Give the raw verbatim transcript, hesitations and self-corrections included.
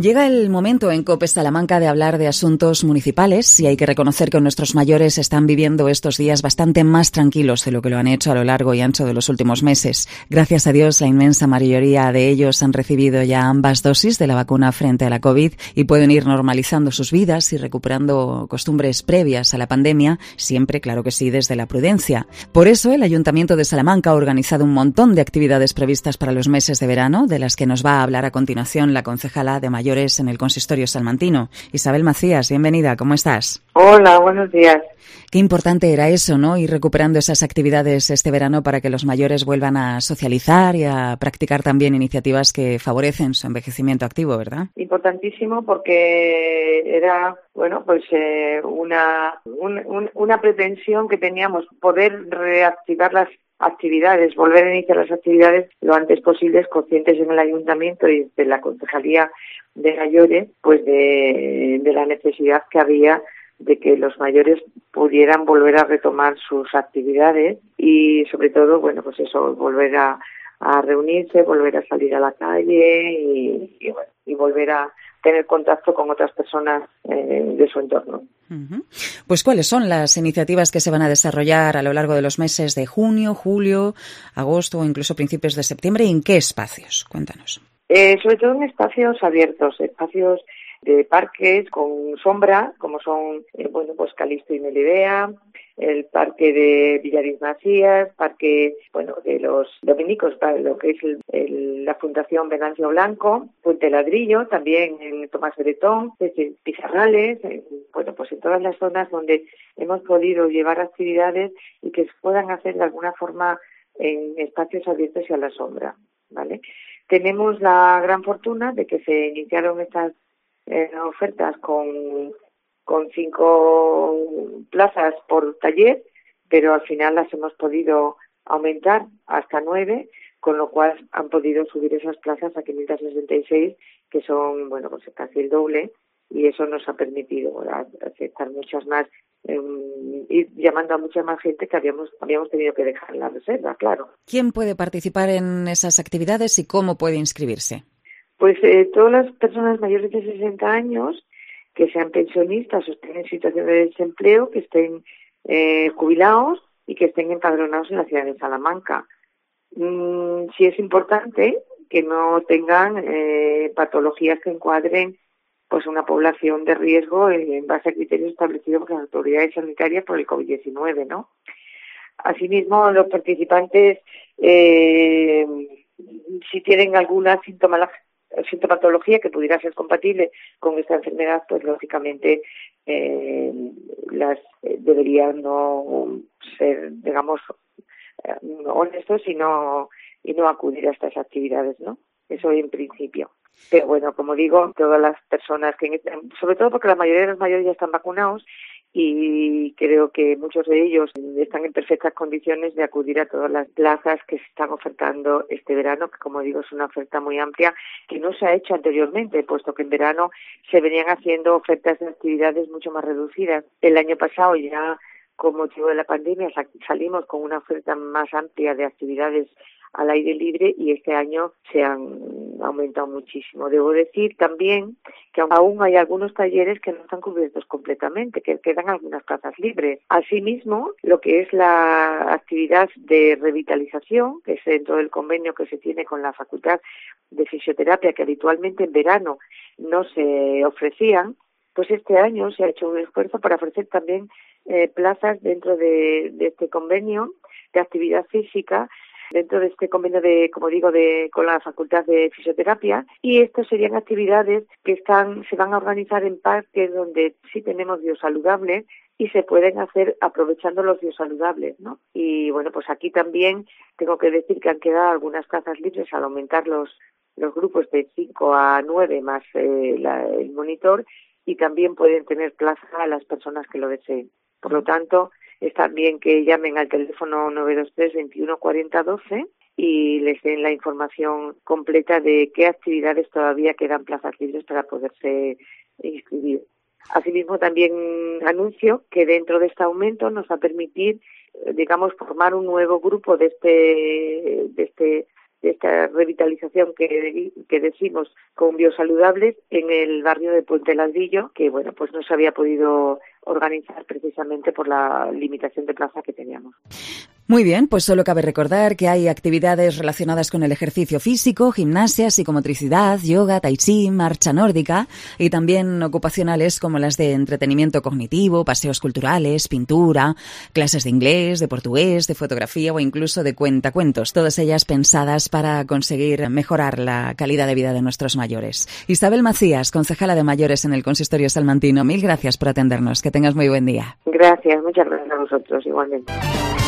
Llega el momento en COPE Salamanca de hablar de asuntos municipales y hay que reconocer que nuestros mayores están viviendo estos días bastante más tranquilos de lo que lo han hecho a lo largo y ancho de los últimos meses. Gracias a Dios, la inmensa mayoría de ellos han recibido ya ambas dosis de la vacuna frente a la COVID y pueden ir normalizando sus vidas y recuperando costumbres previas a la pandemia, siempre, claro que sí, desde la prudencia. Por eso, el Ayuntamiento de Salamanca ha organizado un montón de actividades previstas para los meses de verano, de las que nos va a hablar a continuación la concejala de mayores en el consistorio salmantino. Isabel Macías, bienvenida, ¿cómo estás? Hola, buenos días. Qué importante era eso, ¿no? Ir recuperando esas actividades este verano para que los mayores vuelvan a socializar y a practicar también iniciativas que favorecen su envejecimiento activo, ¿verdad? Importantísimo porque era, bueno, pues eh, una, un, un, una pretensión que teníamos, poder reactivar las actividades, volver a iniciar las actividades lo antes posible, conscientes en el ayuntamiento y de la concejalía de mayores, pues de, de la necesidad que había de que los mayores pudieran volver a retomar sus actividades y sobre todo, bueno, pues eso, volver a, a reunirse, volver a salir a la calle y, y, bueno, y volver a tener contacto con otras personas eh, de su entorno. Uh-huh. Pues, ¿cuáles son las iniciativas que se van a desarrollar a lo largo de los meses de junio, julio, agosto o incluso principios de septiembre? ¿Y en qué espacios? Cuéntanos. Eh, sobre todo en espacios abiertos, espacios de parques con sombra, como son, eh, bueno, pues Calixto y Melibea, el parque de Villaris Macías, parque, bueno, de los dominicos, para lo que es el, el, la Fundación Venancio Blanco, Puente Ladrillo, también en Tomás Bretón, desde Pizarrales, en, bueno, pues en todas las zonas donde hemos podido llevar actividades y que se puedan hacer de alguna forma en espacios abiertos y a la sombra, ¿vale? Tenemos la gran fortuna de que se iniciaron estas eh, ofertas con, con cinco plazas por taller, pero al final las hemos podido aumentar hasta nueve, con lo cual han podido subir esas plazas a quinientos sesenta y seis, que son, bueno, pues casi el doble, y eso nos ha permitido aceptar muchas más, eh, ir llamando a mucha más gente que habíamos habíamos tenido que dejar en la reserva, claro. ¿Quién puede participar en esas actividades y cómo puede inscribirse? Pues eh, todas las personas mayores de sesenta años, que sean pensionistas o estén en situación de desempleo, que estén eh, jubilados y que estén empadronados en la ciudad de Salamanca. Mm, sí es importante que no tengan eh, patologías que encuadren pues una población de riesgo en base a criterios establecidos por las autoridades sanitarias por el COVID diecinueve, ¿no? Asimismo, los participantes, eh, si tienen alguna sintomatología, sintomatología que pudiera ser compatible con esta enfermedad, pues lógicamente eh, las eh, deberían no ser, digamos, eh, honestos y no, y no acudir a estas actividades, ¿no? Eso en principio. Pero bueno, como digo, todas las personas que, sobre todo porque la mayoría de los mayores ya están vacunados y creo que muchos de ellos están en perfectas condiciones de acudir a todas las plazas que se están ofertando este verano, que como digo es una oferta muy amplia que no se ha hecho anteriormente, puesto que en verano se venían haciendo ofertas de actividades mucho más reducidas. El año pasado ya, con motivo de la pandemia, salimos con una oferta más amplia de actividades al aire libre y este año se han aumentado muchísimo. Debo decir también que aún hay algunos talleres que no están cubiertos completamente, que quedan algunas plazas libres. Asimismo, lo que es la actividad de revitalización, que es dentro del convenio que se tiene con la Facultad de Fisioterapia, que habitualmente en verano no se ofrecían, pues este año se ha hecho un esfuerzo para ofrecer también eh, plazas dentro de, de este convenio de actividad física, dentro de este convenio de, como digo, de con la Facultad de Fisioterapia, y estas serían actividades que están se van a organizar en parques donde sí tenemos biosaludables y se pueden hacer aprovechando los biosaludables, ¿no? Y bueno, pues aquí también tengo que decir que han quedado algunas plazas libres al aumentar los los grupos de cinco a nueve más eh, la, el monitor, y también pueden tener plaza a las personas que lo deseen. Por lo tanto, está bien que llamen al teléfono nueve dos tres, veintiuno cuarenta doce y les den la información completa de qué actividades todavía quedan plazas libres para poderse inscribir. Asimismo, también anuncio que dentro de este aumento nos va a permitir, digamos, formar un nuevo grupo de este de este de esta revitalización que, que decimos con biosaludables en el barrio de Puente Ladrillo, que bueno, pues no se había podido organizar precisamente por la limitación de plaza que teníamos. Muy bien, pues solo cabe recordar que hay actividades relacionadas con el ejercicio físico, gimnasia, psicomotricidad, yoga, tai chi, marcha nórdica y también ocupacionales como las de entretenimiento cognitivo, paseos culturales, pintura, clases de inglés, de portugués, de fotografía o incluso de cuentacuentos, todas ellas pensadas para conseguir mejorar la calidad de vida de nuestros mayores. Isabel Macías, concejala de mayores en el Consistorio Salmantino, mil gracias por atendernos. Que tengas muy buen día. Gracias, muchas gracias a vosotros igualmente.